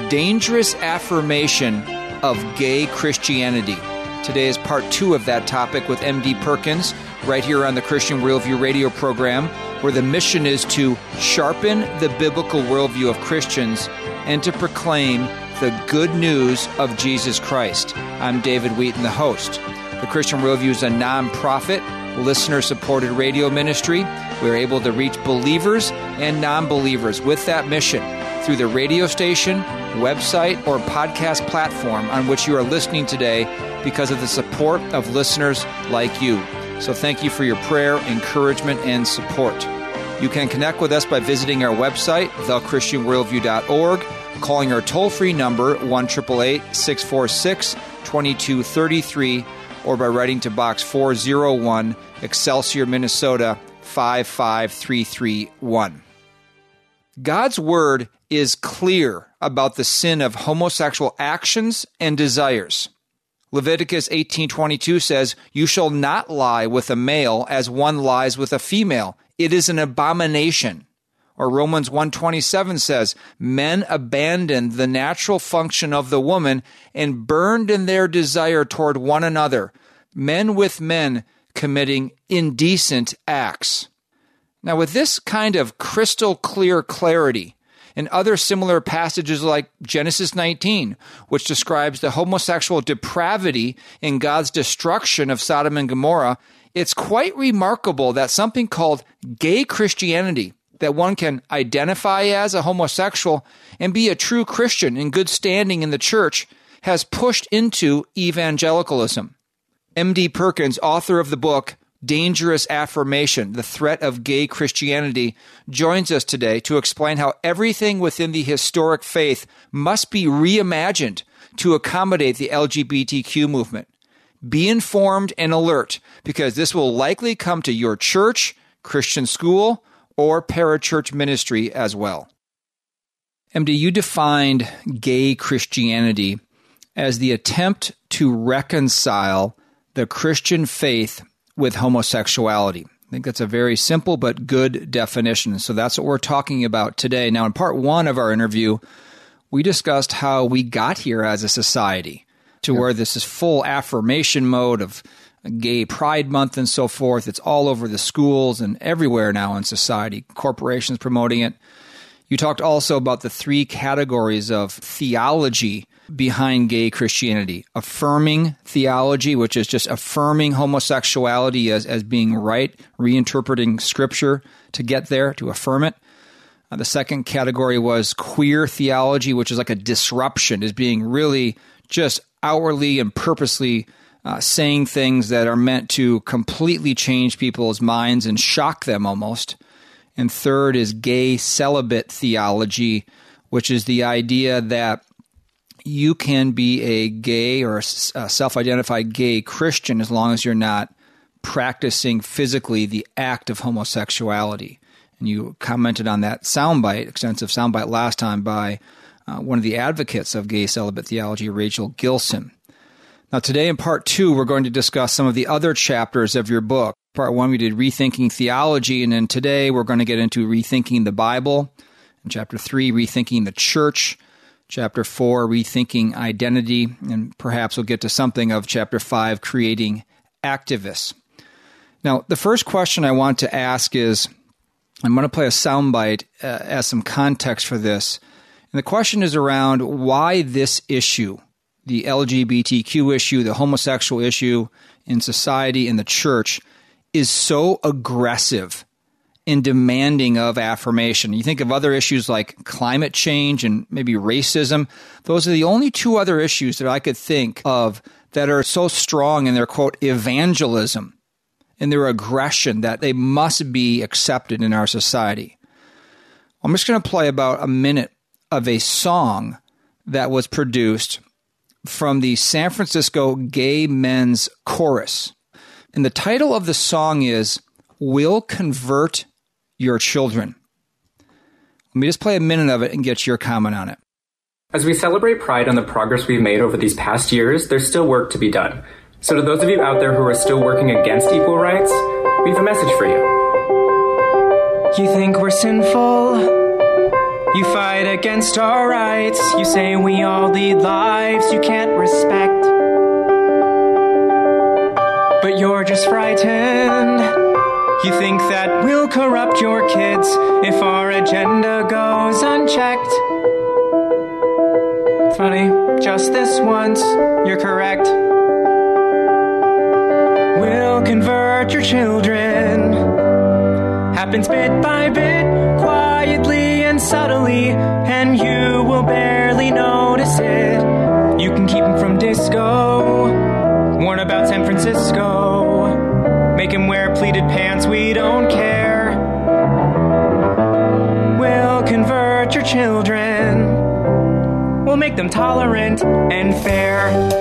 dangerous affirmation of gay Christianity. Today is part 2 of that topic with M.D. Perkins, right here on the Christian Worldview radio program, where the mission is to sharpen the biblical worldview of Christians and to proclaim the good news of Jesus Christ. I'm David Wheaton, the host. The Christian Worldview is a non-profit, listener-supported radio ministry. We're able to reach believers and non-believers with that mission through the radio station, website, or podcast platform on which you are listening today because of the support of listeners like you. So thank you for your prayer, encouragement, and support. You can connect with us by visiting our website, thechristianworldview.org, calling our toll-free number 1-888-646-2233, or by writing to Box 401, Excelsior, Minnesota 55331. God's Word is clear about the sin of homosexual actions and desires. Leviticus 18:22 says, "You shall not lie with a male as one lies with a female. It is an abomination." Or Romans 1:27 says, "Men abandoned the natural function of the woman and burned in their desire toward one another, men with men committing indecent acts." Now, with this kind of crystal clear clarity, and other similar passages like Genesis 19, which describes the homosexual depravity in God's destruction of Sodom and Gomorrah, it's quite remarkable that something called gay Christianity, that one can identify as a homosexual and be a true Christian in good standing in the church, has pushed into evangelicalism. M.D. Perkins, author of the book Dangerous Affirmation, The Threat of Gay Christianity, joins us today to explain how everything within the historic faith must be reimagined to accommodate the LGBTQ movement. Be informed and alert, because this will likely come to your church, Christian school, or parachurch ministry as well. MD, you defined gay Christianity as the attempt to reconcile the Christian faith with homosexuality. I think that's a very simple but good definition. So that's what we're talking about today. Now, in part 1 of our interview, we discussed how we got here as a society to where this is full affirmation mode of Gay Pride Month and so forth. It's all over the schools and everywhere now in society, corporations promoting it. You talked also about the 3 categories of theology behind gay Christianity. Affirming theology, which is just affirming homosexuality as being right, reinterpreting Scripture to get there, to affirm it. The second category was queer theology, which is like a disruption, is being really just outwardly and purposely saying things that are meant to completely change people's minds and shock them almost. And third is gay celibate theology, which is the idea that you can be a gay or a self-identified gay Christian as long as you're not practicing physically the act of homosexuality. And you commented on that extensive soundbite last time by one of the advocates of gay celibate theology, Rachel Gilson. Now today in part 2, we're going to discuss some of the other chapters of your book. Part 1, we did Rethinking Theology, and then today we're going to get into Rethinking the Bible. In Chapter 3, Rethinking the Church. Chapter 4, Rethinking Identity, and perhaps we'll get to something of Chapter 5, Creating Activists. Now, the first question I want to ask is, I'm going to play a soundbite as some context for this. And the question is around why this issue, the LGBTQ issue, the homosexual issue in society, in the church, is so aggressive in demanding of affirmation. You think of other issues like climate change and maybe racism. Those are the only 2 other issues that I could think of that are so strong in their, quote, evangelism, in their aggression that they must be accepted in our society. I'm just going to play about a minute of a song that was produced from the San Francisco Gay Men's Chorus. And the title of the song is, "We'll Convert Your Children." Let me just play a minute of it and get your comment on it. As we celebrate Pride and the progress we've made over these past years, there's still work to be done. So to those of you out there who are still working against equal rights, we have a message for you. You think we're sinful? You fight against our rights. You say we all lead lives you can't respect. But you're just frightened. You think that we'll corrupt your kids if our agenda goes unchecked. Funny, just this once, you're correct. We'll convert your children. Happens bit by bit, quietly and subtly, and you will barely notice it. You can keep them from disco, warn about San Francisco, make him wear pleated pants, we don't care. We'll convert your children. We'll make them tolerant and fair.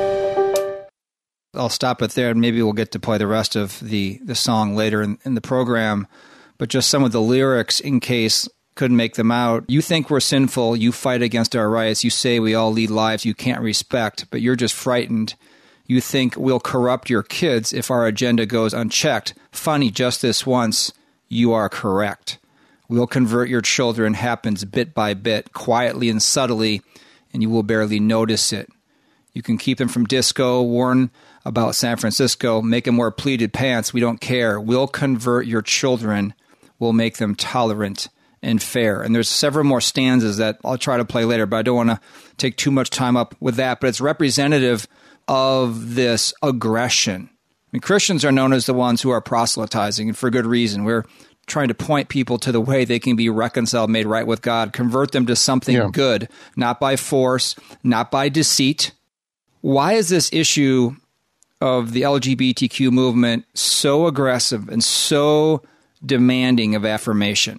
I'll stop it there, and maybe we'll get to play the rest of the song later in the program. But just some of the lyrics, in case couldn't make them out. You think we're sinful. You fight against our rights. You say we all lead lives you can't respect, but you're just frightened. You think we'll corrupt your kids if our agenda goes unchecked. Funny, just this once, you are correct. We'll convert your children, happens bit by bit, quietly and subtly, and you will barely notice it. You can keep them from disco, warn about San Francisco, make them wear pleated pants, we don't care. We'll convert your children, we'll make them tolerant and fair. And there's several more stanzas that I'll try to play later, but I don't want to take too much time up with that. But it's representative of this aggression. I mean, Christians are known as the ones who are proselytizing, and for good reason. We're trying to point people to the way they can be reconciled, made right with God, convert them to something good, not by force, not by deceit. Why is this issue of the LGBTQ movement so aggressive and so demanding of affirmation?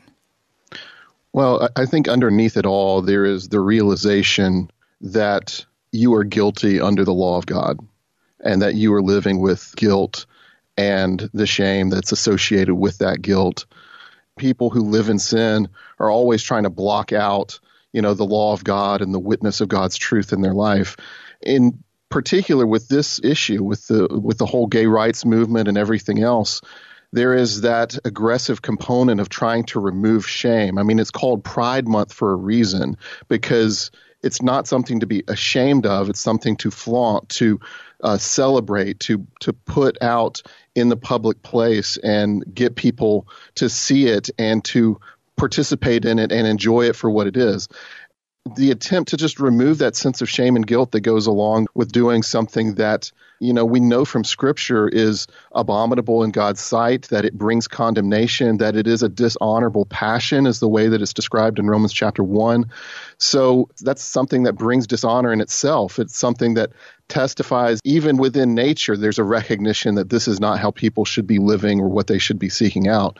Well, I think underneath it all, there is the realization that you are guilty under the law of God and that you are living with guilt and the shame that's associated with that guilt. People who live in sin are always trying to block out, the law of God and the witness of God's truth in their life. In particular with this issue, with the whole gay rights movement and everything else, there is that aggressive component of trying to remove shame. I mean, it's called Pride Month for a reason, because it's not something to be ashamed of. It's something to flaunt, to celebrate, to put out in the public place and get people to see it and to participate in it and enjoy it for what it is. The attempt to just remove that sense of shame and guilt that goes along with doing something that, we know from Scripture is abominable in God's sight, that it brings condemnation, that it is a dishonorable passion is the way that it's described in Romans chapter 1. So that's something that brings dishonor in itself. It's something that testifies even within nature, there's a recognition that this is not how people should be living or what they should be seeking out.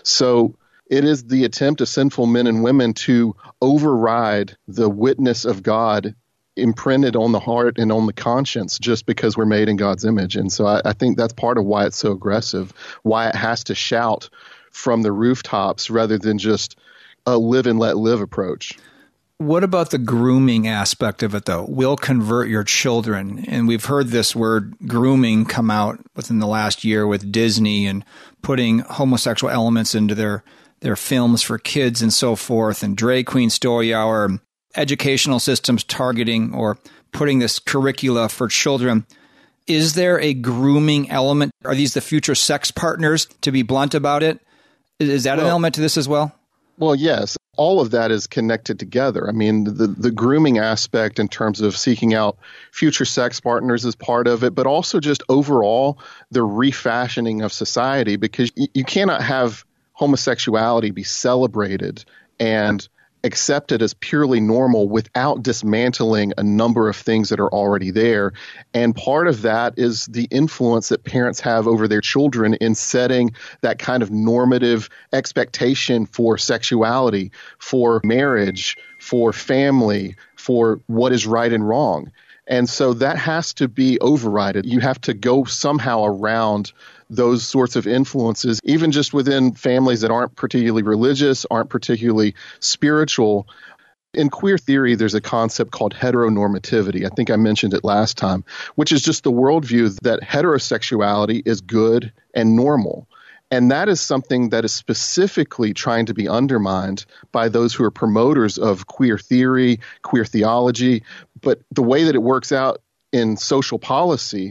So it is the attempt of sinful men and women to override the witness of God imprinted on the heart and on the conscience just because we're made in God's image. And so I think that's part of why it's so aggressive, why it has to shout from the rooftops rather than just a live and let live approach. What about the grooming aspect of it, though? We'll convert your children. And we've heard this word grooming come out within the last year with Disney and putting homosexual elements into their films for kids and so forth, and Drag Queen Story Hour, educational systems targeting or putting this curricula for children. Is there a grooming element? Are these the future sex partners, to be blunt about it? Is that an element to this as well? Well, yes. All of that is connected together. I mean, the grooming aspect in terms of seeking out future sex partners is part of it, but also just overall the refashioning of society, because you cannot have homosexuality be celebrated and accepted as purely normal without dismantling a number of things that are already there. And part of that is the influence that parents have over their children in setting that kind of normative expectation for sexuality, for marriage, for family, for what is right and wrong. And so that has to be overridden. You have to go somehow around those sorts of influences, even just within families that aren't particularly religious, aren't particularly spiritual. In queer theory, there's a concept called heteronormativity. I think I mentioned it last time, which is just the worldview that heterosexuality is good and normal. And that is something that is specifically trying to be undermined by those who are promoters of queer theory, queer theology. But the way that it works out in social policy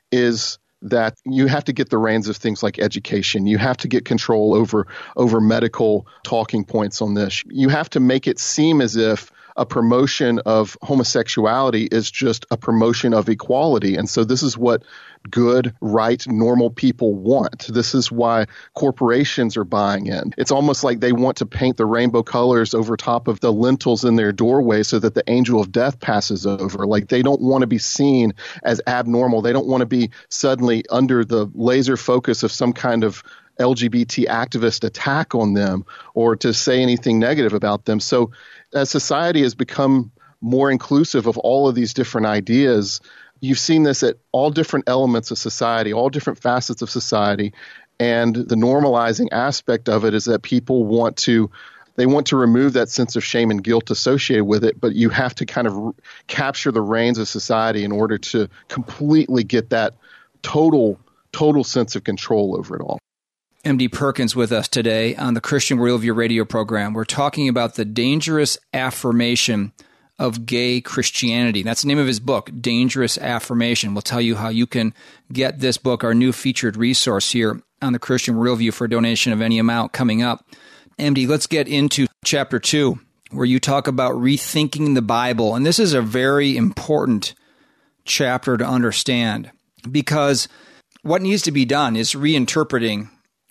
is that you have to get the reins of things like education. You have to get control over medical talking points on this. You have to make it seem as if a promotion of homosexuality is just a promotion of equality. And so this is what good, right, normal people want. This is why corporations are buying in. It's almost like they want to paint the rainbow colors over top of the lintels in their doorway so that the angel of death passes over. Like they don't want to be seen as abnormal. They don't want to be suddenly under the laser focus of some kind of LGBT activist attack on them or to say anything negative about them. So as society has become more inclusive of all of these different ideas, you've seen this at all different elements of society, all different facets of society. And the normalizing aspect of it is that people want to remove that sense of shame and guilt associated with it, but you have to kind of capture the reins of society in order to completely get that total sense of control over it all. M.D. Perkins with us today on the Christian Worldview radio program. We're talking about the dangerous affirmation of gay Christianity. That's the name of his book, Dangerous Affirmation. We'll tell you how you can get this book, our new featured resource here on the Christian Worldview for a donation of any amount coming up. MD, let's get into chapter 2, where you talk about rethinking the Bible. And this is a very important chapter to understand because what needs to be done is reimagining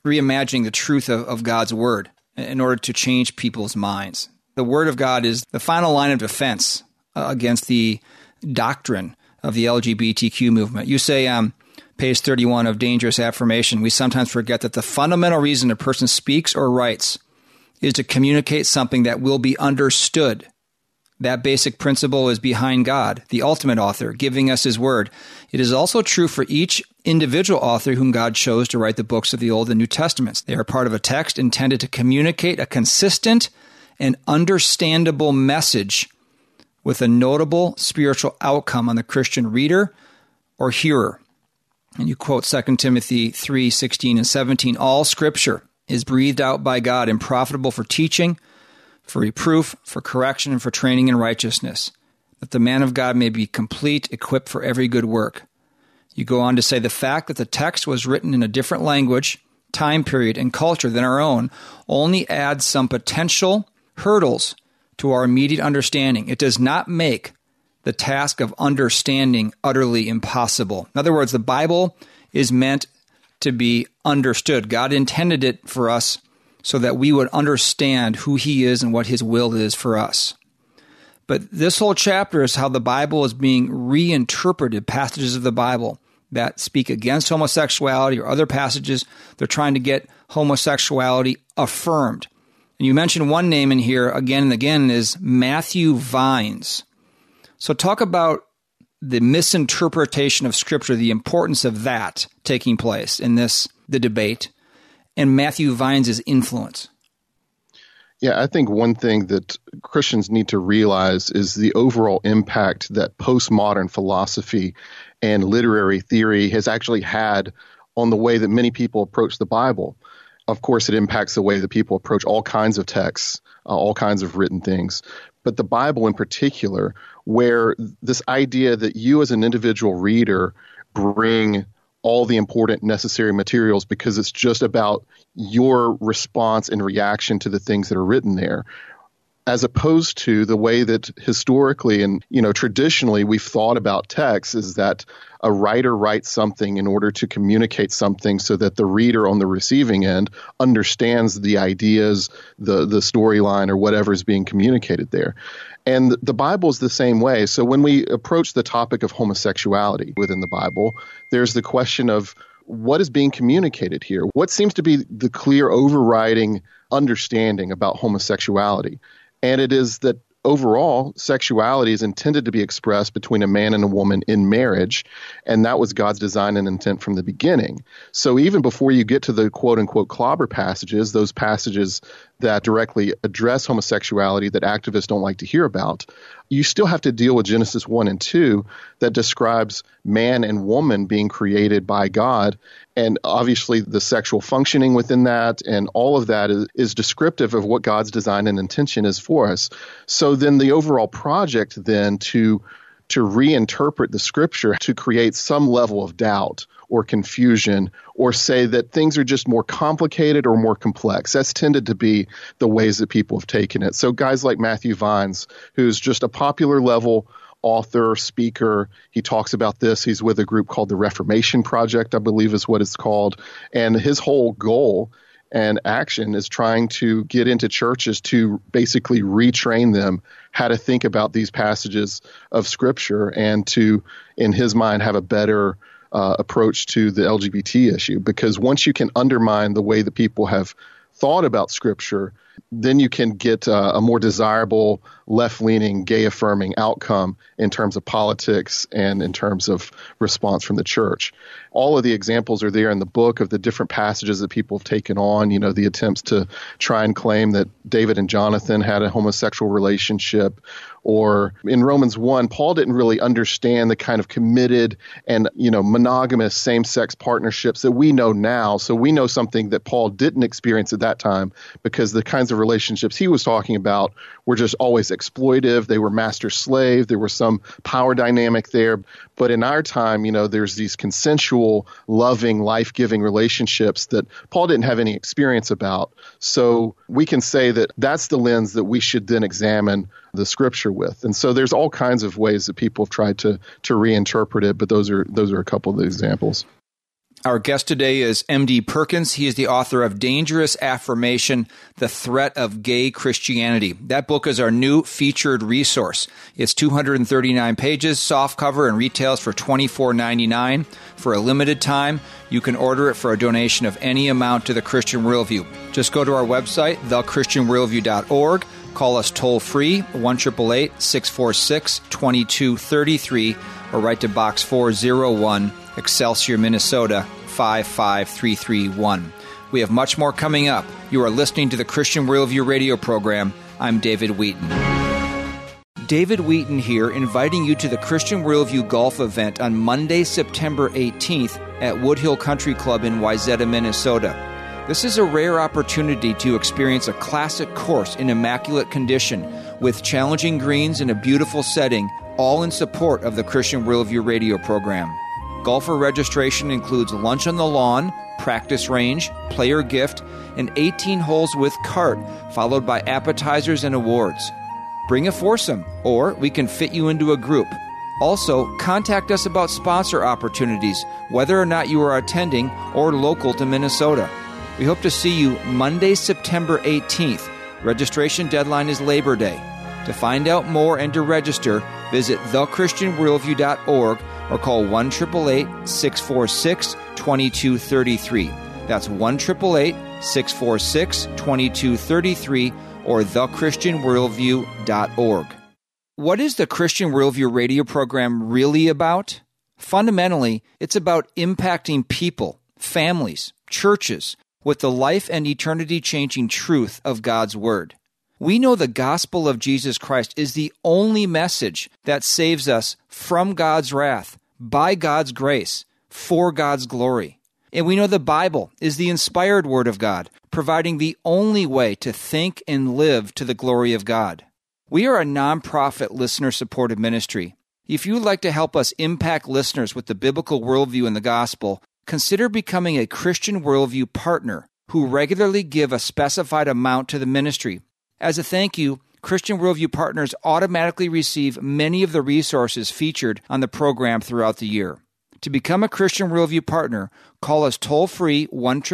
the truth of God's Word in order to change people's minds. The Word of God is the final line of defense against the doctrine of the LGBTQ movement. You say on page 31 of Dangerous Affirmation, we sometimes forget that the fundamental reason a person speaks or writes is to communicate something that will be understood. That basic principle is behind God, the ultimate author, giving us His Word. It is also true for each individual author whom God chose to write the books of the Old and New Testaments. They are part of a text intended to communicate a consistent and understandable message with a notable spiritual outcome on the Christian reader or hearer. And you quote 2 Timothy 3:16 and 17, all Scripture is breathed out by God and profitable for teaching, for reproof, for correction, and for training in righteousness, that the man of God may be complete, equipped for every good work. You go on to say the fact that the text was written in a different language, time period, and culture than our own only adds some potential hurdles to our immediate understanding. It does not make the task of understanding utterly impossible. In other words, the Bible is meant to be understood. God intended it for us so that we would understand who He is and what His will is for us. But this whole chapter is how the Bible is being reinterpreted, passages of the Bible that speak against homosexuality or other passages. They're trying to get homosexuality affirmed. And you mentioned one name in here again and again is Matthew Vines. So talk about the misinterpretation of Scripture, the importance of that taking place in the debate, and Matthew Vines' influence. Yeah, I think one thing that Christians need to realize is the overall impact that postmodern philosophy and literary theory has actually had on the way that many people approach the Bible. Of course, it impacts the way that people approach all kinds of texts, all kinds of written things. But the Bible in particular, where this idea that you as an individual reader bring all the important necessary materials because it's just about your response and reaction to the things that are written there, as opposed to the way that historically and traditionally we've thought about text is that a writer writes something in order to communicate something so that the reader on the receiving end understands the ideas, the storyline, or whatever is being communicated there. And the Bible is the same way. So when we approach the topic of homosexuality within the Bible, there's the question of what is being communicated here? What seems to be the clear overriding understanding about homosexuality? And it is that overall, sexuality is intended to be expressed between a man and a woman in marriage, and that was God's design and intent from the beginning. So even before you get to the quote-unquote clobber passages, those passages that directly address homosexuality that activists don't like to hear about, you still have to deal with Genesis 1 and 2 that describes man and woman being created by God. And obviously the sexual functioning within that and all of that is descriptive of what God's design and intention is for us. So then the overall project then to reinterpret the scripture to create some level of doubt or confusion or say that things are just more complicated or more complex. That's tended to be the ways that people have taken it. So guys like Matthew Vines, who's just a popular level author, speaker, he talks about this. He's with a group called the Reformation Project, I believe is what it's called. And his whole goal and action is trying to get into churches to basically retrain them how to think about these passages of Scripture and to, in his mind, have a better approach to the LGBT issue. Because once you can undermine the way that people have thought about Scripture, then you can get a more desirable, left-leaning, gay-affirming outcome in terms of politics and in terms of response from the church. All of the examples are there in the book of the different passages that people have taken on, the attempts to try and claim that David and Jonathan had a homosexual relationship. Or in Romans 1, Paul didn't really understand the kind of committed and, monogamous same-sex partnerships that we know now. So we know something that Paul didn't experience at that time because the kinds of relationships he was talking about were just always exploitive. They were master-slave. There was some power dynamic there. But in our time, there's these consensual, loving, life-giving relationships that Paul didn't have any experience about. So we can say that that's the lens that we should then examine the Scripture with. And so there's all kinds of ways that people have tried to reinterpret it, but those are a couple of the examples. Our guest today is M.D. Perkins. He is the author of Dangerous Affirmation, The Threat of Gay Christianity. That book is our new featured resource. It's 239 pages, softcover, and retails for $24.99. For a limited time, you can order it for a donation of any amount to the Christian Worldview. Just go to our website, thechristianworldview.org. Call us toll-free, 1-888-646-2233, or write to Box 401, Excelsior, Minnesota, 55331. We have much more coming up. You are listening to the Christian Worldview radio program. I'm David Wheaton. David Wheaton here, inviting you to the Christian Worldview golf event on Monday, September 18th at Woodhill Country Club in Wayzata, Minnesota. This is a rare opportunity to experience a classic course in immaculate condition with challenging greens in a beautiful setting, all in support of the Christian Worldview radio program. Golfer registration includes lunch on the lawn, practice range, player gift, and 18 holes with cart, followed by appetizers and awards. Bring a foursome, or we can fit you into a group. Also, contact us about sponsor opportunities, whether or not you are attending or local to Minnesota. We hope to see you Monday, September 18th. Registration deadline is Labor Day. To find out more and to register, visit thechristianworldview.org or call 1-888-646-2233. That's 1-888-646-2233 or thechristianworldview.org. What is the Christian Worldview radio program really about? Fundamentally, it's about impacting people, families, churches, with the life and eternity-changing truth of God's Word. We know the gospel of Jesus Christ is the only message that saves us from God's wrath, by God's grace, for God's glory. And we know the Bible is the inspired Word of God, providing the only way to think and live to the glory of God. We are a nonprofit listener-supported ministry. If you would like to help us impact listeners with the biblical worldview and the gospel, consider becoming a Christian Worldview partner who regularly give a specified amount to the ministry. As a thank you, Christian Worldview partners automatically receive many of the resources featured on the program throughout the year. To become a Christian Worldview partner, call us toll-free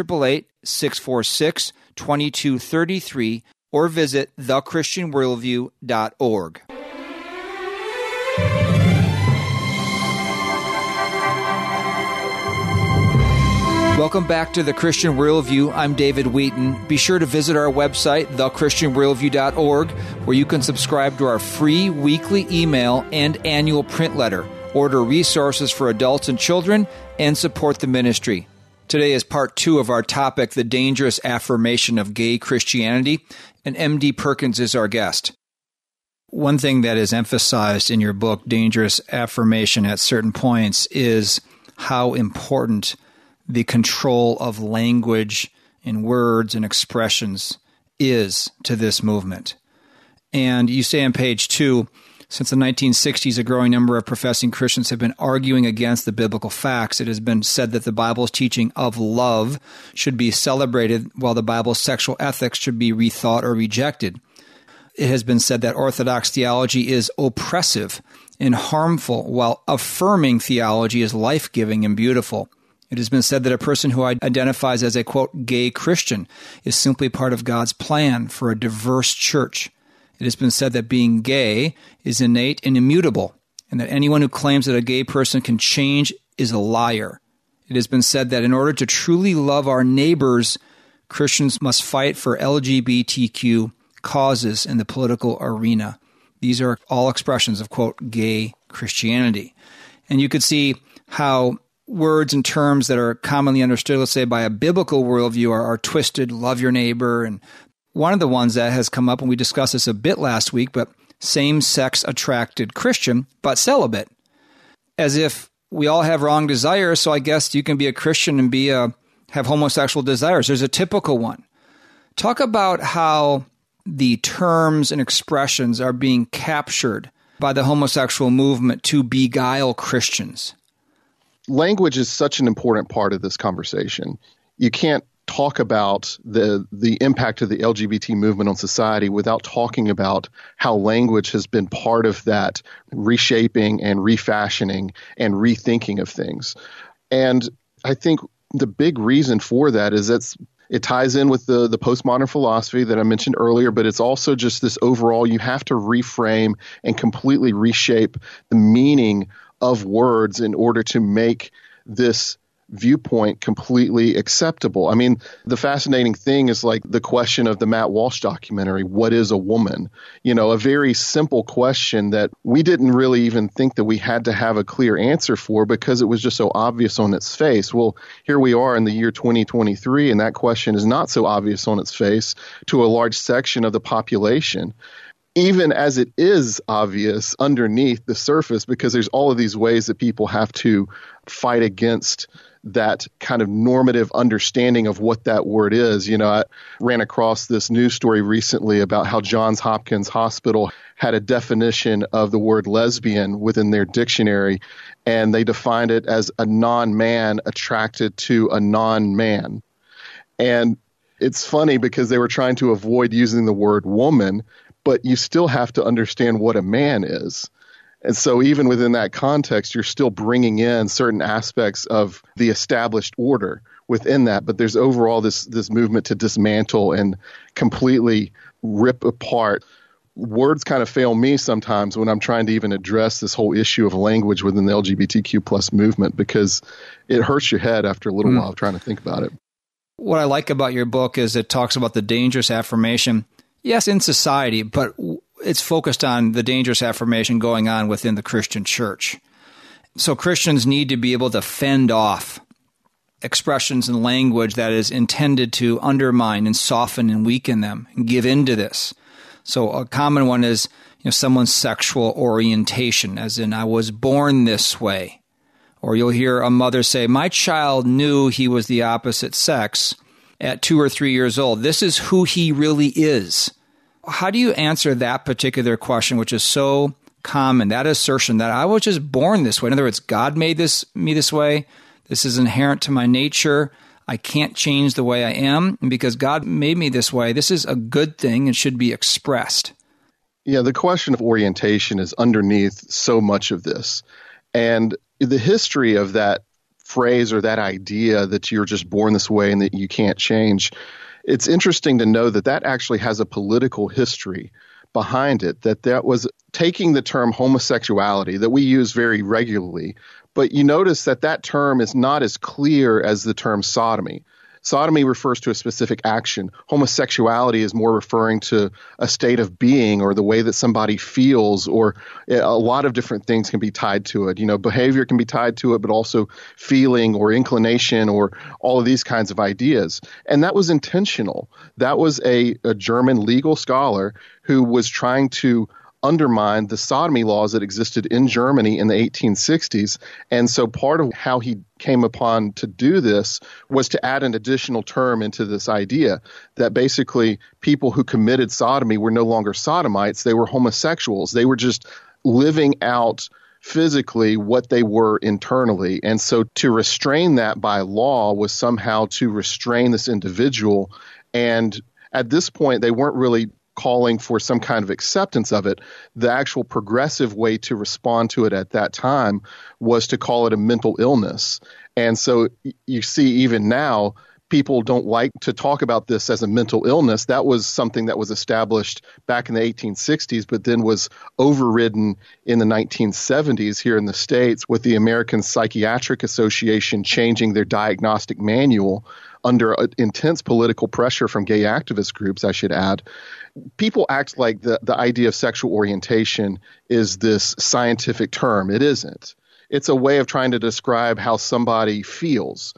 1-888-646-2233 or visit thechristianworldview.org. Welcome back to the Christian Worldview. I'm David Wheaton. Be sure to visit our website, thechristianworldview.org, where you can subscribe to our free weekly email and annual print letter, order resources for adults and children, and support the ministry. Today is part 2 of our topic, The Dangerous Affirmation of Gay Christianity, and M.D. Perkins is our guest. One thing that is emphasized in your book, Dangerous Affirmation, at certain points is how important the control of language and words and expressions is to this movement. And you say on page 2, since the 1960s, a growing number of professing Christians have been arguing against the biblical facts. It has been said that the Bible's teaching of love should be celebrated, while the Bible's sexual ethics should be rethought or rejected. It has been said that Orthodox theology is oppressive and harmful, while affirming theology is life-giving and beautiful. It has been said that a person who identifies as a, quote, gay Christian is simply part of God's plan for a diverse church. It has been said that being gay is innate and immutable, and that anyone who claims that a gay person can change is a liar. It has been said that in order to truly love our neighbors, Christians must fight for LGBTQ causes in the political arena. These are all expressions of, quote, gay Christianity. And you could see how words and terms that are commonly understood, let's say, by a biblical worldview are twisted, love your neighbor. And one of the ones that has come up, and we discussed this a bit last week, but same-sex attracted Christian, but celibate. As if we all have wrong desires, so I guess you can be a Christian and have homosexual desires. There's a typical one. Talk about how the terms and expressions are being captured by the homosexual movement to beguile Christians. Language is such an important part of this conversation. You can't talk about the impact of the LGBT movement on society without talking about how language has been part of that reshaping and refashioning and rethinking of things. And I think the big reason for that is it ties in with the postmodern philosophy that I mentioned earlier, but it's also just this overall, you have to reframe and completely reshape the meaning of words in order to make this viewpoint completely acceptable. I mean, the fascinating thing is like the question of the Matt Walsh documentary, what is a woman? You know, a very simple question that we didn't really even think that we had to have a clear answer for because it was just so obvious on its face. Well, here we are in the year 2023, and that question is not so obvious on its face to a large section of the population, even as it is obvious underneath the surface, because there's all of these ways that people have to fight against that kind of normative understanding of what that word is. You know, I ran across this news story recently about how Johns Hopkins Hospital had a definition of the word lesbian within their dictionary, and they defined it as a non-man attracted to a non-man. And it's funny because they were trying to avoid using the word woman, but you still have to understand what a man is. And so even within that context, you're still bringing in certain aspects of the established order within that. But there's overall this movement to dismantle and completely rip apart. Words kind of fail me sometimes when I'm trying to even address this whole issue of language within the LGBTQ plus movement, because it hurts your head after a little while trying to think about it. What I like about your book is it talks about the dangerous affirmation, yes, in society, but it's focused on the dangerous affirmation going on within the Christian church. So Christians need to be able to fend off expressions and language that is intended to undermine and soften and weaken them and give in to this. So a common one is, someone's sexual orientation, as in, I was born this way. Or you'll hear a mother say, my child knew he was the opposite sex at 2 or 3 years old. This is who he really is. How do you answer that particular question, which is so common, that assertion that I was just born this way? In other words, God made me this way. This is inherent to my nature. I can't change the way I am. And because God made me this way, this is a good thing and should be expressed. Yeah, the question of orientation is underneath so much of this. And the history of that phrase or that idea that you're just born this way and that you can't change, it's interesting to know that that actually has a political history behind it, that was taking the term homosexuality that we use very regularly, but you notice that term is not as clear as the term sodomy. Sodomy refers to a specific action. Homosexuality is more referring to a state of being or the way that somebody feels, or a lot of different things can be tied to it. Behavior can be tied to it, but also feeling or inclination or all of these kinds of ideas. And that was intentional. That was a German legal scholar who was trying to undermined the sodomy laws that existed in Germany in the 1860s. And so part of how he came upon to do this was to add an additional term into this idea that basically people who committed sodomy were no longer sodomites, they were homosexuals. They were just living out physically what they were internally. And so to restrain that by law was somehow to restrain this individual. And at this point, they weren't really calling for some kind of acceptance of it. The actual progressive way to respond to it at that time was to call it a mental illness. And so you see even now, people don't like to talk about this as a mental illness. That was something that was established back in the 1860s, but then was overridden in the 1970s here in the States with the American Psychiatric Association changing their diagnostic manual under intense political pressure from gay activist groups, I should add. People act like the idea of sexual orientation is this scientific term. It isn't. It's a way of trying to describe how somebody feels.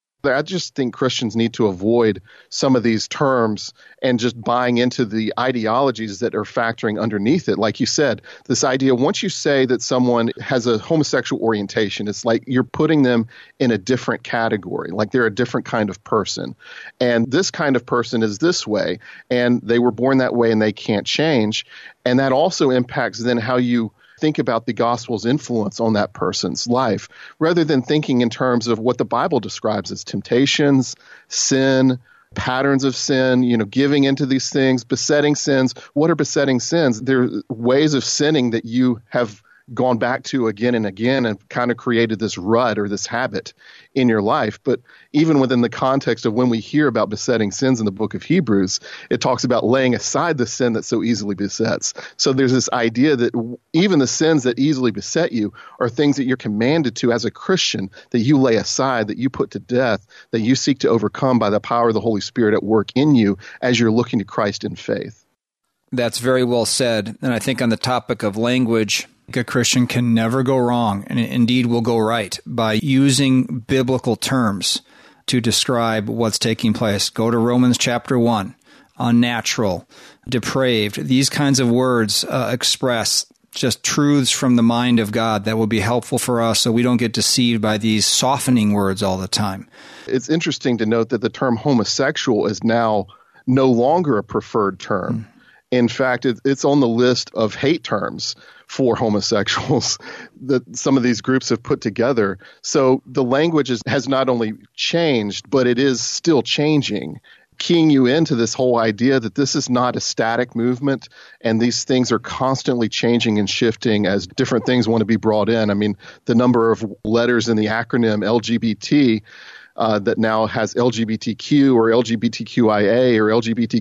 I just think Christians need to avoid some of these terms and just buying into the ideologies that are factoring underneath it. Like you said, this idea, once you say that someone has a homosexual orientation, it's like you're putting them in a different category, like they're a different kind of person. And this kind of person is this way, and they were born that way and they can't change. And that also impacts then how you think about the gospel's influence on that person's life, rather than thinking in terms of what the Bible describes as temptations, sin, patterns of sin, giving into these things, besetting sins. What are besetting sins? They're ways of sinning that you have gone back to again and again and kind of created this rut or this habit in your life. But even within the context of when we hear about besetting sins in the book of Hebrews, it talks about laying aside the sin that so easily besets. So there's this idea that even the sins that easily beset you are things that you're commanded to as a Christian, that you lay aside, that you put to death, that you seek to overcome by the power of the Holy Spirit at work in you as you're looking to Christ in faith. That's very well said. And I think on the topic of language, a Christian can never go wrong, and indeed will go right, by using biblical terms to describe what's taking place. Go to Romans chapter 1, unnatural, depraved. These kinds of words express just truths from the mind of God that will be helpful for us so we don't get deceived by these softening words all the time. It's interesting to note that the term homosexual is now no longer a preferred term. In fact, it's on the list of hate terms for homosexuals that some of these groups have put together. So the language has not only changed, but it is still changing, keying you into this whole idea that this is not a static movement, and these things are constantly changing and shifting as different things want to be brought in. I mean, the number of letters in the acronym LGBT that now has LGBTQ or LGBTQIA or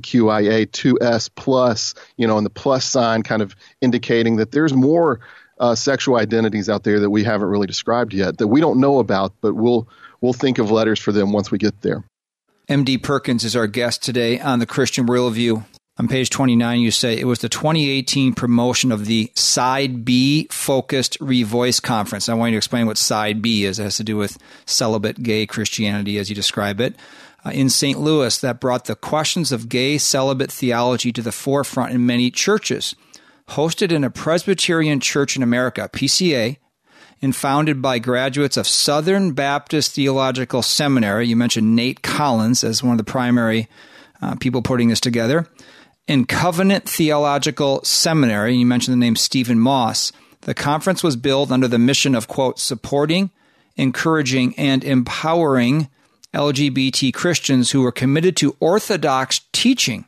LGBTQIA2S plus, and the plus sign kind of indicating that there's more sexual identities out there that we haven't really described yet, that we don't know about, but we'll think of letters for them once we get there. M.D. Perkins is our guest today on the Christian Worldview. On page 29, you say, it was the 2018 promotion of the Side B focused Revoice Conference. I want you to explain what Side B is. It has to do with celibate gay Christianity, as you describe it, in St. Louis, that brought the questions of gay celibate theology to the forefront in many churches. Hosted in a Presbyterian Church in America, PCA, and founded by graduates of Southern Baptist Theological Seminary. You mentioned Nate Collins as one of the primary people putting this together. In Covenant Theological Seminary, you mentioned the name Stephen Moss, the conference was billed under the mission of, quote, supporting, encouraging, and empowering LGBT Christians who were committed to orthodox teaching.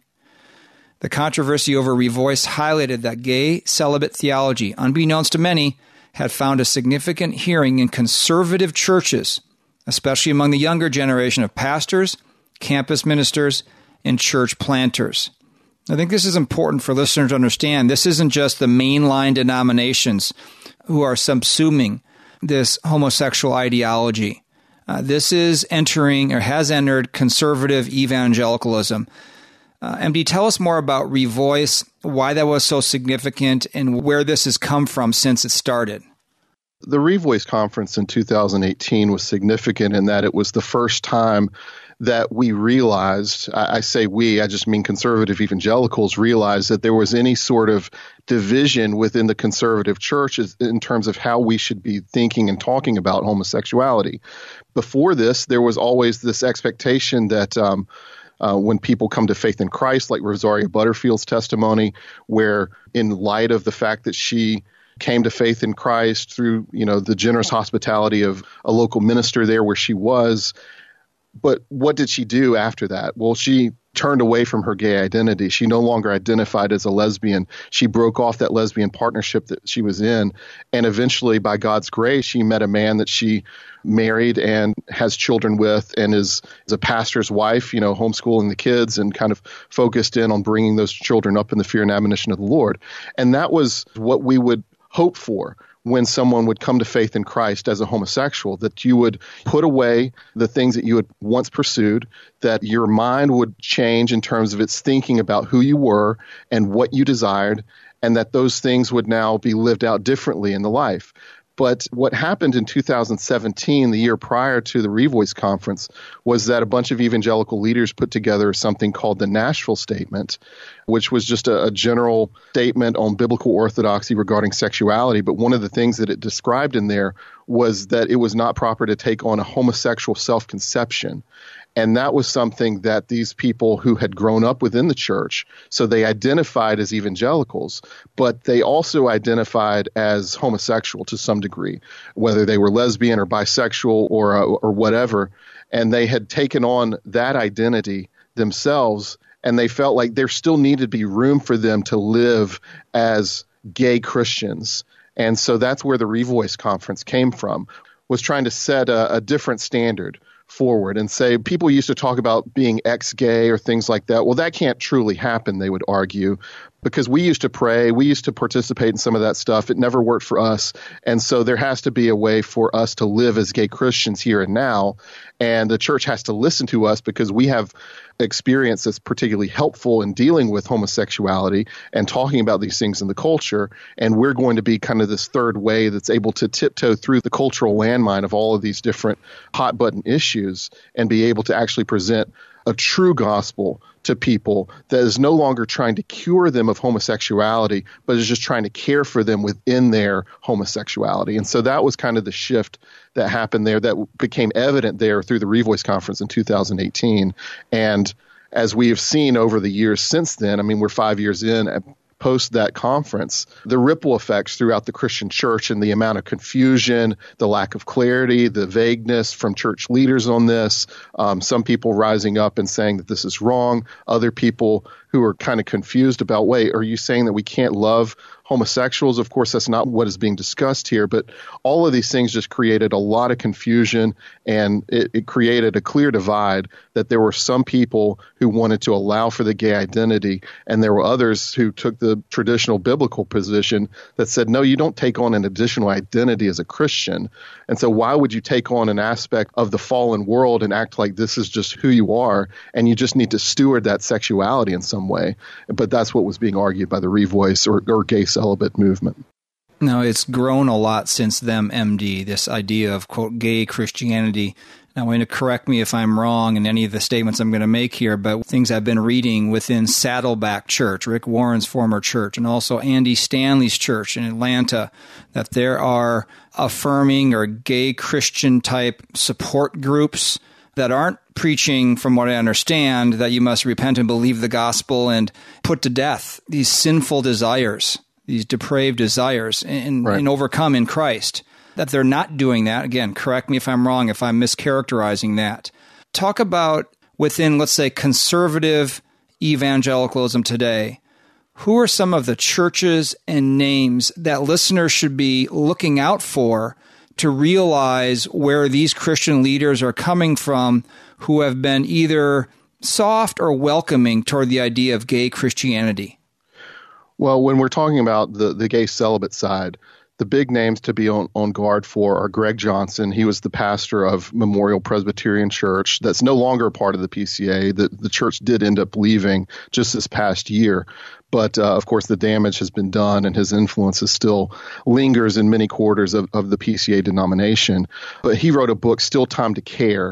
The controversy over Revoice highlighted that gay celibate theology, unbeknownst to many, had found a significant hearing in conservative churches, especially among the younger generation of pastors, campus ministers, and church planters. I think this is important for listeners to understand. This isn't just the mainline denominations who are subsuming this homosexual ideology. This is entering or has entered conservative evangelicalism. MD, tell us more about Revoice, why that was so significant, and where this has come from since it started. The Revoice conference in 2018 was significant in that it was the first time that we realized, I say we, I just mean conservative evangelicals, realized that there was any sort of division within the conservative church in terms of how we should be thinking and talking about homosexuality. Before this, there was always this expectation that when people come to faith in Christ, like Rosaria Butterfield's testimony, where in light of the fact that she came to faith in Christ through, the generous hospitality of a local minister there where she was. But what did she do after that? Well, she turned away from her gay identity. She no longer identified as a lesbian. She broke off that lesbian partnership that she was in. And eventually, by God's grace, she met a man that she married and has children with and is a pastor's wife, homeschooling the kids and kind of focused in on bringing those children up in the fear and admonition of the Lord. And that was what we would hope for when someone would come to faith in Christ as a homosexual, that you would put away the things that you had once pursued, that your mind would change in terms of its thinking about who you were and what you desired, and that those things would now be lived out differently in the life. But what happened in 2017, the year prior to the Revoice Conference, was that a bunch of evangelical leaders put together something called the Nashville Statement, which was just a general statement on biblical orthodoxy regarding sexuality. But one of the things that it described in there was that it was not proper to take on a homosexual self-conception. And that was something that these people who had grown up within the church, so they identified as evangelicals, but they also identified as homosexual to some degree, whether they were lesbian or bisexual or whatever. And they had taken on that identity themselves, and they felt like there still needed to be room for them to live as gay Christians. And so that's where the Revoice Conference came from, was trying to set a different standard forward and say people used to talk about being ex-gay or things like that. Well, that can't truly happen, they would argue, because we used to pray, we used to participate in some of that stuff. It never worked for us. And so there has to be a way for us to live as gay Christians here and now. And the church has to listen to us because we have experience that's particularly helpful in dealing with homosexuality and talking about these things in the culture. And we're going to be kind of this third way that's able to tiptoe through the cultural landmine of all of these different hot button issues and be able to actually present a true gospel to people that is no longer trying to cure them of homosexuality, but is just trying to care for them within their homosexuality. And so that was kind of the shift that happened there that became evident there through the Revoice Conference in 2018. And as we have seen over the years since then, I mean, we're 5 years in, post that conference, the ripple effects throughout the Christian church and the amount of confusion, the lack of clarity, the vagueness from church leaders on this, some people rising up and saying that this is wrong, other people who are kind of confused about, wait, are you saying that we can't love homosexuals? Of course, that's not what is being discussed here, but all of these things just created a lot of confusion, and it created a clear divide that there were some people who wanted to allow for the gay identity, and there were others who took the traditional biblical position that said, no, you don't take on an additional identity as a Christian. And so why would you take on an aspect of the fallen world and act like this is just who you are, and you just need to steward that sexuality in some way? But that's what was being argued by the Revoice or gay celibate movement. No, it's grown a lot since them, MD, this idea of, quote, gay Christianity. Now, I'm going to correct me if I'm wrong in any of the statements I'm going to make here, but things I've been reading within Saddleback Church, Rick Warren's former church, and also Andy Stanley's church in Atlanta, that there are affirming or gay Christian type support groups that aren't preaching, from what I understand, that you must repent and believe the gospel and put to death these sinful desires, these depraved desires, and overcome in Christ. That they're not doing that. Again, correct me if I'm wrong, if I'm mischaracterizing that. Talk about within, let's say, conservative evangelicalism today, who are some of the churches and names that listeners should be looking out for to realize where these Christian leaders are coming from who have been either soft or welcoming toward the idea of gay Christianity? Well, when we're talking about the gay celibate side, the big names to be on guard for are Greg Johnson. He was the pastor of Memorial Presbyterian Church. That's no longer a part of the PCA. The church did end up leaving just this past year. But, of course, the damage has been done, and his influence still lingers in many quarters of the PCA denomination. But he wrote a book, Still Time to Care,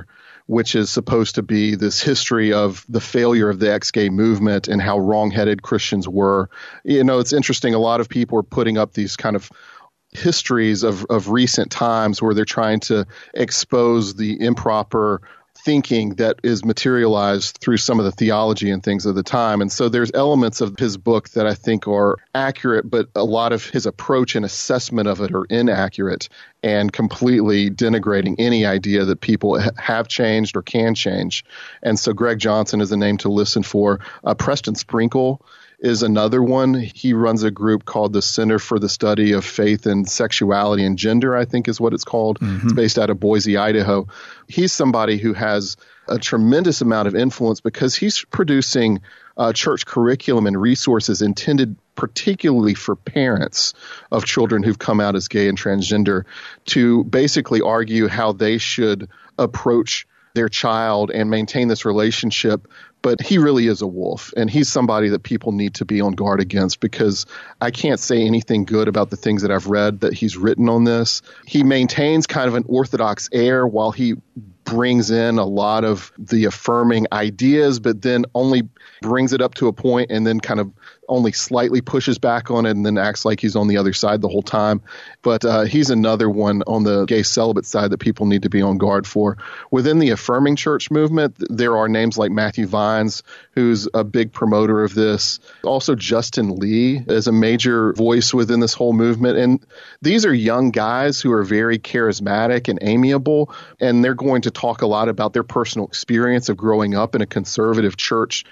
which is supposed to be this history of the failure of the ex-gay movement and how wrong-headed Christians were. It's interesting. A lot of people are putting up these kind of histories of recent times where they're trying to expose the improper thinking that is materialized through some of the theology and things of the time. And so there's elements of his book that I think are accurate, but a lot of his approach and assessment of it are inaccurate and completely denigrating any idea that people have changed or can change. And so Greg Johnson is a name to listen for. Preston Sprinkle is another one. He runs a group called the Center for the Study of Faith and Sexuality and Gender, I think is what it's called. Mm-hmm. It's based out of Boise, Idaho. He's somebody who has a tremendous amount of influence because he's producing church curriculum and resources intended particularly for parents of children who've come out as gay and transgender to basically argue how they should approach their child and maintain this relationship. But he really is a wolf, and he's somebody that people need to be on guard against because I can't say anything good about the things that I've read that he's written on this. He maintains kind of an orthodox air while he brings in a lot of the affirming ideas, but then only brings it up to a point and then kind of only slightly pushes back on it and then acts like he's on the other side the whole time. But he's another one on the gay celibate side that people need to be on guard for. Within the affirming church movement, there are names like Matthew Vines, who's a big promoter of this. Also, Justin Lee is a major voice within this whole movement. And these are young guys who are very charismatic and amiable, and they're going to talk a lot about their personal experience of growing up in a conservative church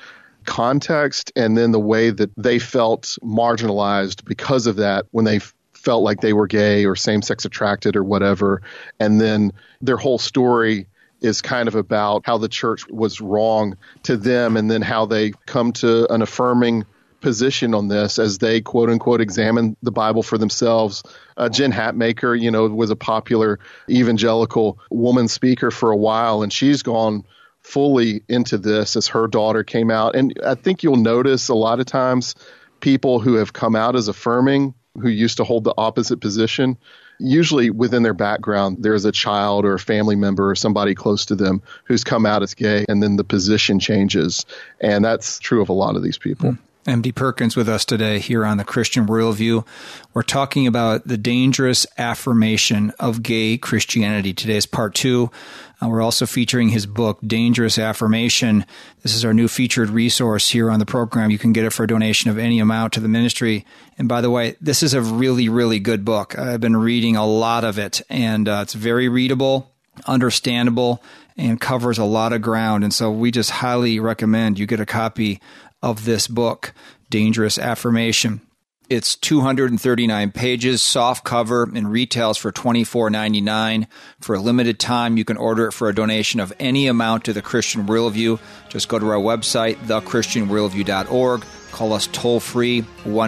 context and then the way that they felt marginalized because of that when they felt like they were gay or same-sex attracted or whatever. And then their whole story is kind of about how the church was wrong to them and then how they come to an affirming position on this as they, quote unquote, examine the Bible for themselves. Jen Hatmaker, was a popular evangelical woman speaker for a while, and she's gone fully into this as her daughter came out. And I think you'll notice a lot of times people who have come out as affirming, who used to hold the opposite position, usually within their background, there's a child or a family member or somebody close to them who's come out as gay, and then the position changes. And that's true of a lot of these people. M.D. Perkins with us today here on the Christian Worldview. We're talking about the dangerous affirmation of gay Christianity. Today's part 2. We're also featuring his book, Dangerous Affirmation. This is our new featured resource here on the program. You can get it for a donation of any amount to the ministry. And by the way, this is a really, really good book. I've been reading a lot of it, and it's very readable, understandable, and covers a lot of ground. And so we just highly recommend you get a copy of this book, Dangerous Affirmation. It's 239 pages, soft cover, and retails for $24.99. For a limited time, you can order it for a donation of any amount to the Christian Worldview. Just go to our website, thechristianworldview.org. Call us toll-free,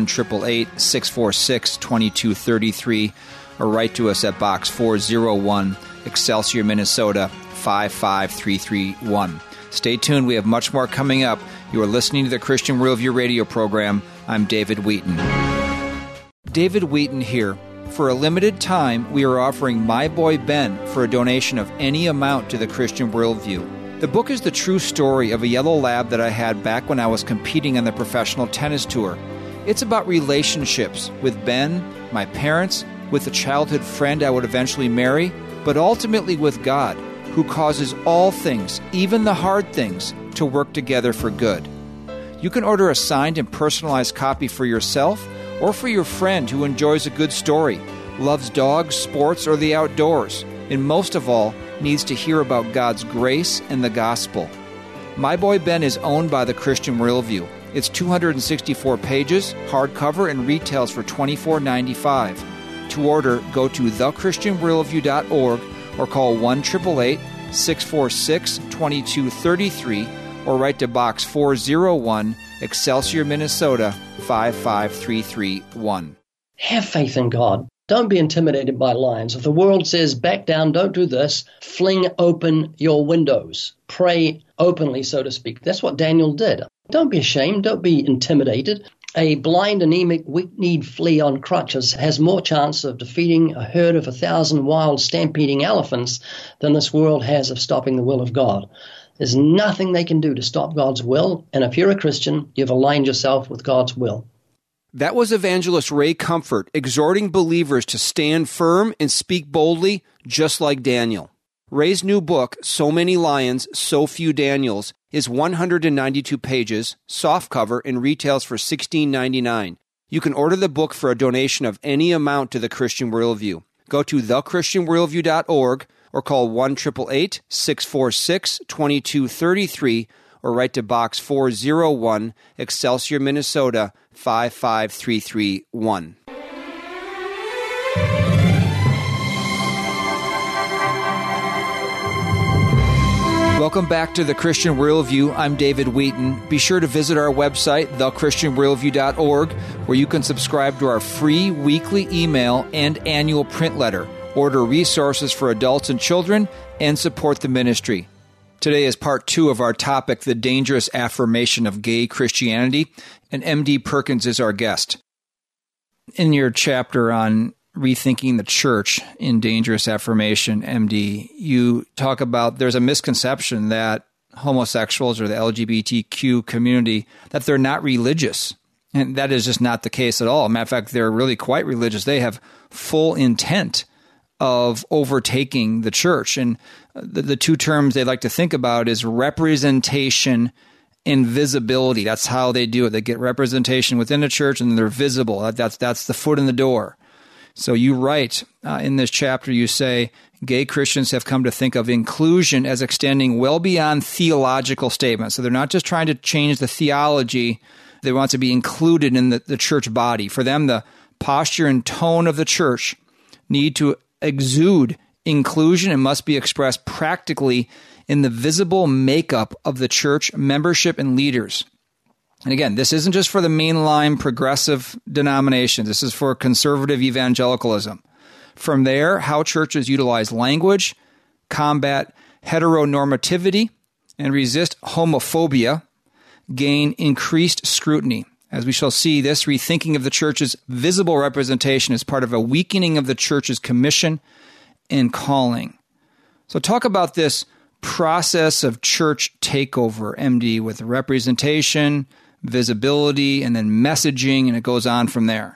1-888-646-2233, or write to us at Box 401, Excelsior, Minnesota, 55331. Stay tuned. We have much more coming up. You are listening to the Christian Worldview radio program. I'm David Wheaton. David Wheaton here. For a limited time, we are offering My Boy Ben for a donation of any amount to the Christian Worldview. The book is the true story of a yellow lab that I had back when I was competing on the professional tennis tour. It's about relationships with Ben, my parents, with a childhood friend I would eventually marry, but ultimately with God, who causes all things, even the hard things, to work together for good. You can order a signed and personalized copy for yourself or for your friend who enjoys a good story, loves dogs, sports, or the outdoors, and most of all, needs to hear about God's grace and the gospel. My Boy Ben is owned by the Christian Worldview. It's 264 pages, hardcover, and retails for $24.95. To order, go to thechristianworldview.org or call 1-888-646-2233 or write to Box 401, Excelsior, Minnesota, 55331. Have faith in God. Don't be intimidated by lions. If the world says, back down, don't do this, fling open your windows. Pray openly, so to speak. That's what Daniel did. Don't be ashamed. Don't be intimidated. A blind, anemic, weak-kneed flea on crutches has more chance of defeating a herd of 1,000 wild stampeding elephants than this world has of stopping the will of God. There's nothing they can do to stop God's will, and if you're a Christian, you've aligned yourself with God's will. That was evangelist Ray Comfort exhorting believers to stand firm and speak boldly, just like Daniel. Ray's new book, So Many Lions, So Few Daniels, is 192 pages, softcover, and retails for $16.99. You can order the book for a donation of any amount to the Christian Worldview. Go to thechristianworldview.org or call 1-888-646-2233 or write to Box 401, Excelsior, Minnesota, 55331. Welcome back to The Christian Worldview. I'm David Wheaton. Be sure to visit our website, thechristianworldview.org, where you can subscribe to our free weekly email and annual print letter, order resources for adults and children, and support the ministry. Today is part 2 of our topic, The Dangerous Affirmation of Gay Christianity, and M.D. Perkins is our guest. In your chapter on Rethinking the Church in Dangerous Affirmation, MD, you talk about there's a misconception that homosexuals or the LGBTQ community, that they're not religious. And that is just not the case at all. Matter of fact, they're really quite religious. They have full intent of overtaking the church. And the two terms they like to think about is representation and visibility. That's how they do it. They get representation within the church and they're visible. That's the foot in the door. So you write in this chapter, you say, gay Christians have come to think of inclusion as extending well beyond theological statements. So they're not just trying to change the theology. They want to be included in the church body. For them, the posture and tone of the church need to exude inclusion and must be expressed practically in the visible makeup of the church membership and leaders. And again, this isn't just for the mainline progressive denominations. This is for conservative evangelicalism. From there, how churches utilize language, combat heteronormativity, and resist homophobia gain increased scrutiny. As we shall see, this rethinking of the church's visible representation is part of a weakening of the church's commission and calling. So talk about this process of church takeover, MD, with representation, visibility, and then messaging, and it goes on from there.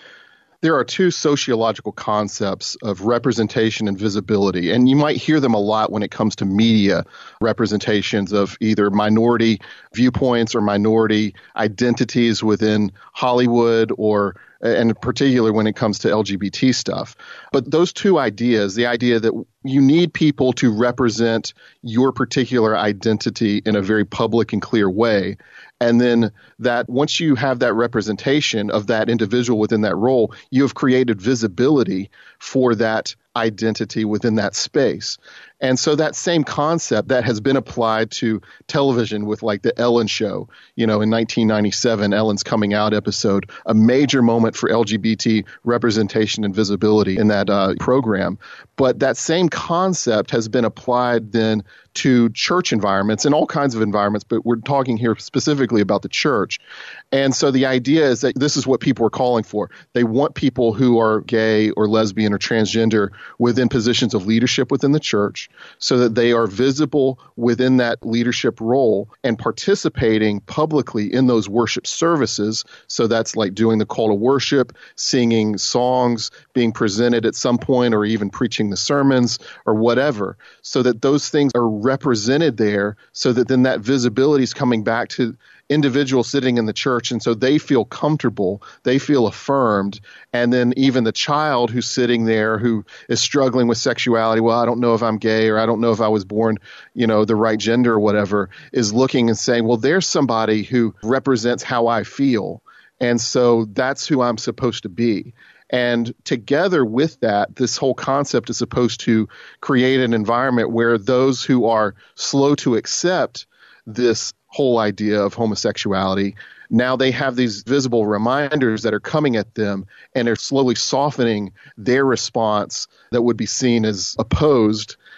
There are two sociological concepts of representation and visibility, and you might hear them a lot when it comes to media representations of either minority viewpoints or minority identities within Hollywood, or and in particular when it comes to LGBT stuff. But those two ideas, the idea that you need people to represent your particular identity in a very public and clear way, and then that once you have that representation of that individual within that role, you have created visibility for that identity within that space. And so that same concept that has been applied to television with like the Ellen Show, in 1997, Ellen's Coming Out episode, a major moment for LGBT representation and visibility in that program. But that same concept has been applied then to church environments and all kinds of environments, but we're talking here specifically about the church. And so the idea is that this is what people are calling for. They want people who are gay or lesbian or transgender within positions of leadership within the church so that they are visible within that leadership role and participating publicly in those worship services. So that's like doing the call to worship, singing songs, being presented at some point, or even preaching the sermons or whatever, so that those things are represented there, so that then that visibility is coming back to individuals sitting in the church, and so they feel comfortable, they feel affirmed, and then even the child who's sitting there who is struggling with sexuality, well, I don't know if I'm gay, or I don't know if I was born, the right gender or whatever, is looking and saying, well, there's somebody who represents how I feel, and so that's who I'm supposed to be. And together with that, this whole concept is supposed to create an environment where those who are slow to accept this whole idea of homosexuality, now they have these visible reminders that are coming at them, and they're slowly softening their response that would be seen as opposed.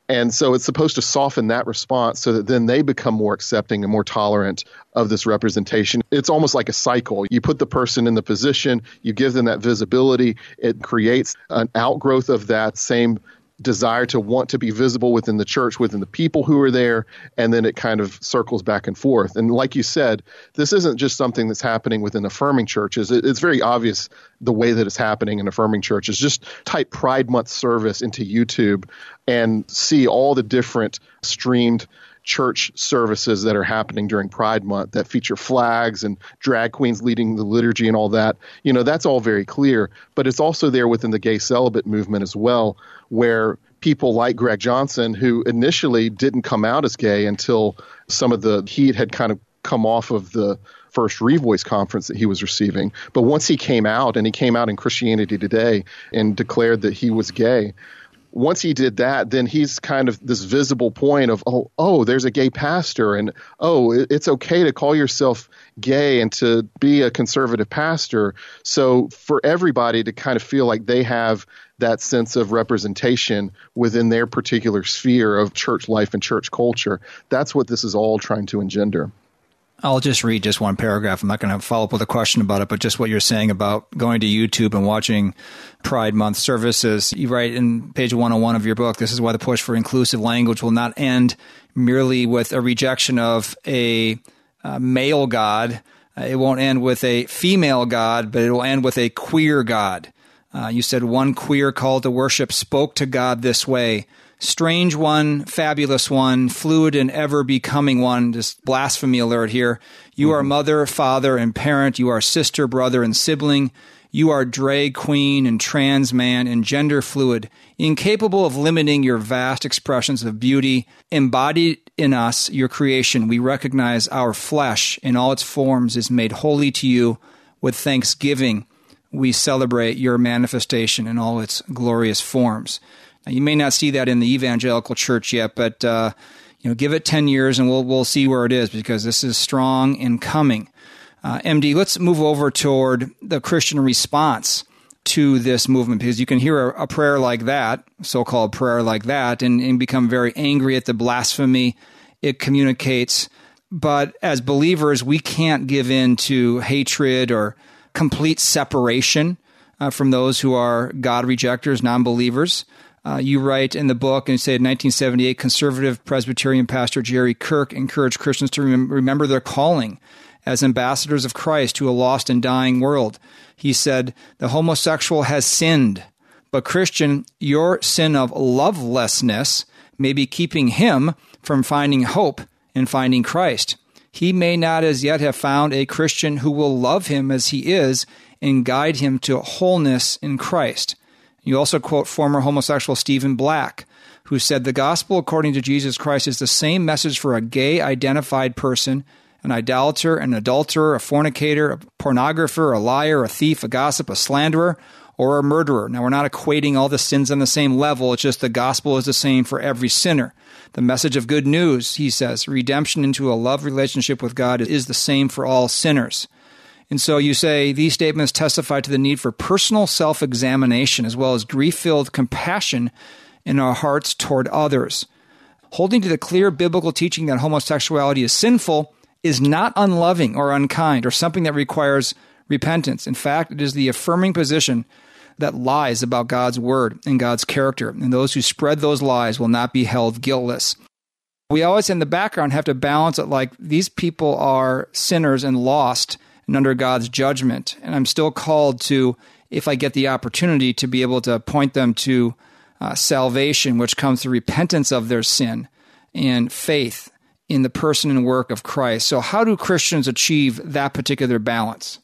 And so it's supposed to soften that response so that then they become more accepting and more tolerant of this representation. It's almost like a cycle. You put the person in the position, you give them that visibility, it creates an outgrowth of that same desire to want to be visible within the church, within the people who are there, and then it kind of circles back and forth. And like you said, this isn't just something that's happening within affirming churches. It's very obvious the way that it's happening in affirming churches. Just type Pride Month service into YouTube and see all the different streamed church services that are happening during Pride Month that feature flags and drag queens leading the liturgy and all that. You know, that's all very clear, but it's also there within the gay celibate movement as well, where people like Greg Johnson, who initially didn't come out as gay until some of the heat had kind of come off of the first Revoice conference that he was receiving. But once he came out, and he came out in Christianity Today and declared that he was gay, once he did that, then he's kind of this visible point of, oh, there's a gay pastor, and it's okay to call yourself gay and to be a conservative pastor. So for everybody to kind of feel like they have that sense of representation within their particular sphere of church life and church culture, that's what this is all trying to engender. I'll just read just one paragraph. I'm not going to follow up with a question about it, but just what you're saying about going to YouTube and watching Pride Month services. You write in page 101 of your book, this is why the push for inclusive language will not end merely with a rejection of a male God. It won't end with a female God, but it will end with a queer God. You said one queer call to worship spoke to God this way. Strange one, fabulous one, fluid and ever becoming one. Just blasphemy alert here. You are mother, father, and parent. You are sister, brother, and sibling. You are drag queen and trans man and gender fluid, incapable of limiting your vast expressions of beauty. Embodied in us, your creation, we recognize our flesh in all its forms is made holy to you. With thanksgiving, we celebrate your manifestation in all its glorious forms. You may not see that in the evangelical church yet, but give it 10 years and we'll see where it is, because this is strong and coming. MD, let's move over toward the Christian response to this movement, because you can hear a prayer like that, so-called prayer like that, and become very angry at the blasphemy it communicates. But as believers, we can't give in to hatred or complete separation from those who are God rejectors, non-believers. You write in the book, and you say in 1978, conservative Presbyterian pastor Jerry Kirk encouraged Christians to remember their calling as ambassadors of Christ to a lost and dying world. He said, the homosexual has sinned, but Christian, your sin of lovelessness may be keeping him from finding hope and finding Christ. He may not as yet have found a Christian who will love him as he is and guide him to wholeness in Christ. You also quote former homosexual Stephen Black, who said, the gospel according to Jesus Christ is the same message for a gay-identified person, an idolater, an adulterer, a fornicator, a pornographer, a liar, a thief, a gossip, a slanderer, or a murderer. Now, we're not equating all the sins on the same level. It's just the gospel is the same for every sinner. The message of good news, he says, redemption into a love relationship with God is the same for all sinners. And so you say these statements testify to the need for personal self-examination as well as grief-filled compassion in our hearts toward others. Holding to the clear biblical teaching that homosexuality is sinful is not unloving or unkind or something that requires repentance. In fact, it is the affirming position that lies about God's word and God's character, and those who spread those lies will not be held guiltless. We always in the background have to balance it like these people are sinners and lost and under God's judgment. And I'm still called to, if I get the opportunity, to be able to point them to salvation, which comes through repentance of their sin and faith in the person and work of Christ. So how do Christians achieve that particular balance?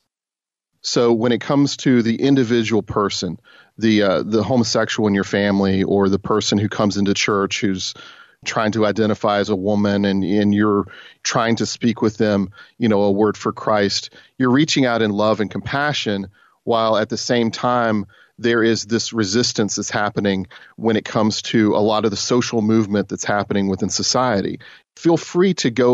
So when it comes to the individual person, the homosexual in your family, or the person who comes into church who's trying to identify as a woman, and you're trying to speak with them, a word for Christ, you're reaching out in love and compassion, while at the same time there is this resistance that's happening when it comes to a lot of the social movement that's happening within society. Feel free to go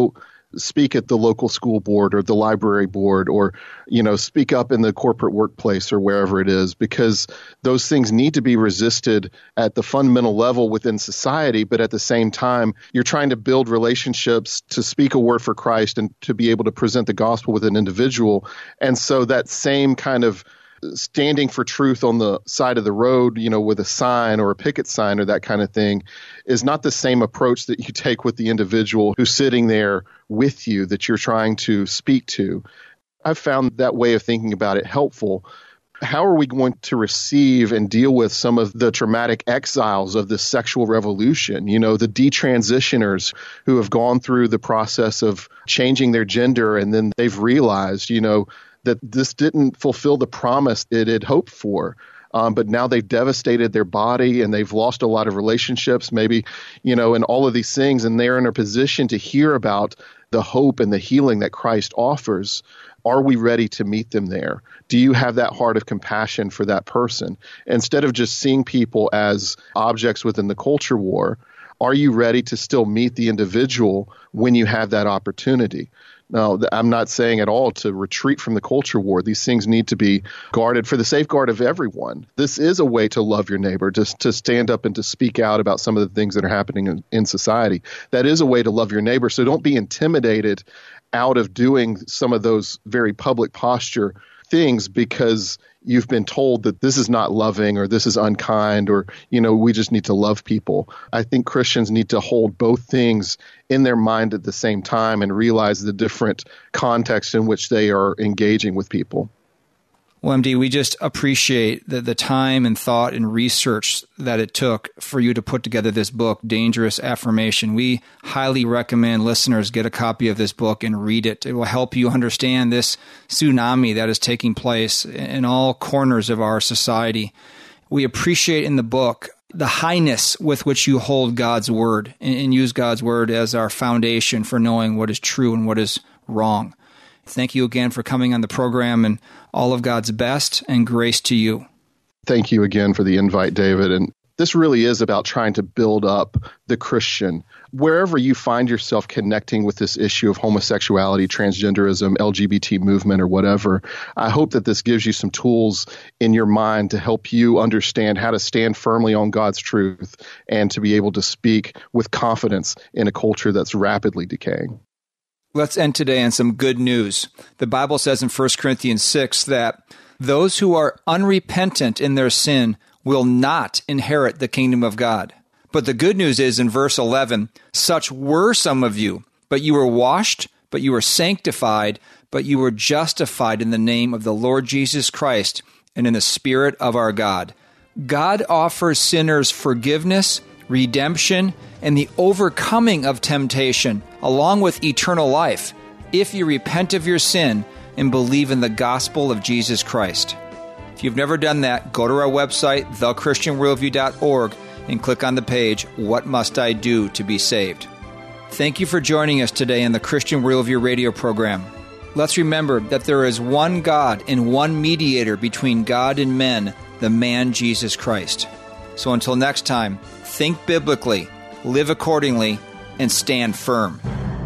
speak at the local school board or the library board, or, speak up in the corporate workplace or wherever it is, because those things need to be resisted at the fundamental level within society. But at the same time, you're trying to build relationships to speak a word for Christ and to be able to present the gospel with an individual. And so that same kind of standing for truth on the side of the road, with a sign or a picket sign or that kind of thing, is not the same approach that you take with the individual who's sitting there with you that you're trying to speak to. I've found that way of thinking about it helpful. How are we going to receive and deal with some of the traumatic exiles of this sexual revolution? The detransitioners who have gone through the process of changing their gender, and then they've realized, that this didn't fulfill the promise it had hoped for. But now they've devastated their body and they've lost a lot of relationships, maybe, and all of these things. And they're in a position to hear about the hope and the healing that Christ offers. Are we ready to meet them there? Do you have that heart of compassion for that person? Instead of just seeing people as objects within the culture war, are you ready to still meet the individual when you have that opportunity? Now, I'm not saying at all to retreat from the culture war. These things need to be guarded for the safeguard of everyone. This is a way to love your neighbor, to stand up and to speak out about some of the things that are happening in society. That is a way to love your neighbor. So don't be intimidated out of doing some of those very public posture things because you've been told that this is not loving or this is unkind or, we just need to love people. I think Christians need to hold both things in their mind at the same time and realize the different contexts in which they are engaging with people. Well, MD, we just appreciate the time and thought and research that it took for you to put together this book, Dangerous Affirmation. We highly recommend listeners get a copy of this book and read it. It will help you understand this tsunami that is taking place in all corners of our society. We appreciate in the book the highness with which you hold God's Word and use God's Word as our foundation for knowing what is true and what is wrong. Thank you again for coming on the program, and all of God's best and grace to you. Thank you again for the invite, David. And this really is about trying to build up the Christian. Wherever you find yourself connecting with this issue of homosexuality, transgenderism, LGBT movement, or whatever, I hope that this gives you some tools in your mind to help you understand how to stand firmly on God's truth and to be able to speak with confidence in a culture that's rapidly decaying. Let's end today on some good news. The Bible says in 1 Corinthians 6 that those who are unrepentant in their sin will not inherit the kingdom of God. But the good news is in verse 11, such were some of you, but you were washed, but you were sanctified, but you were justified in the name of the Lord Jesus Christ and in the Spirit of our God. God offers sinners forgiveness, redemption, and the overcoming of temptation, along with eternal life, if you repent of your sin and believe in the gospel of Jesus Christ. If you've never done that, go to our website, thechristianworldview.org, and click on the page, What Must I Do to Be Saved? Thank you for joining us today in the Christian Worldview radio program. Let's remember that there is one God and one mediator between God and men, the man Jesus Christ. So until next time, think biblically, live accordingly, and stand firm.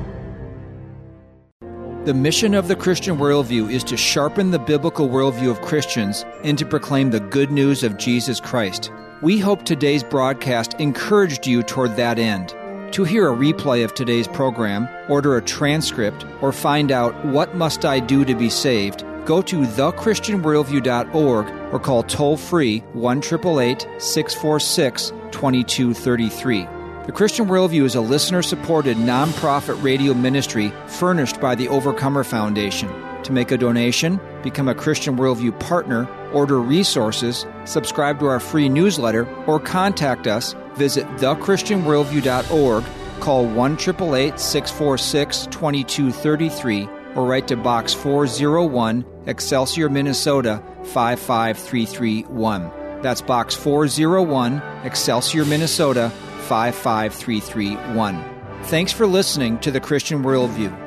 The mission of the Christian Worldview is to sharpen the biblical worldview of Christians and to proclaim the good news of Jesus Christ. We hope today's broadcast encouraged you toward that end. To hear a replay of today's program, order a transcript, or find out what must I do to be saved, go to thechristianworldview.org or call toll-free 1-888-646-2233. The Christian Worldview is a listener-supported, nonprofit radio ministry furnished by the Overcomer Foundation. To make a donation, become a Christian Worldview partner, order resources, subscribe to our free newsletter, or contact us, visit thechristianworldview.org, call 1-888-646-2233, or write to Box 401, Excelsior, Minnesota 55331. That's Box 401, Excelsior, Minnesota 55331. Thanks for listening to the Christian Worldview.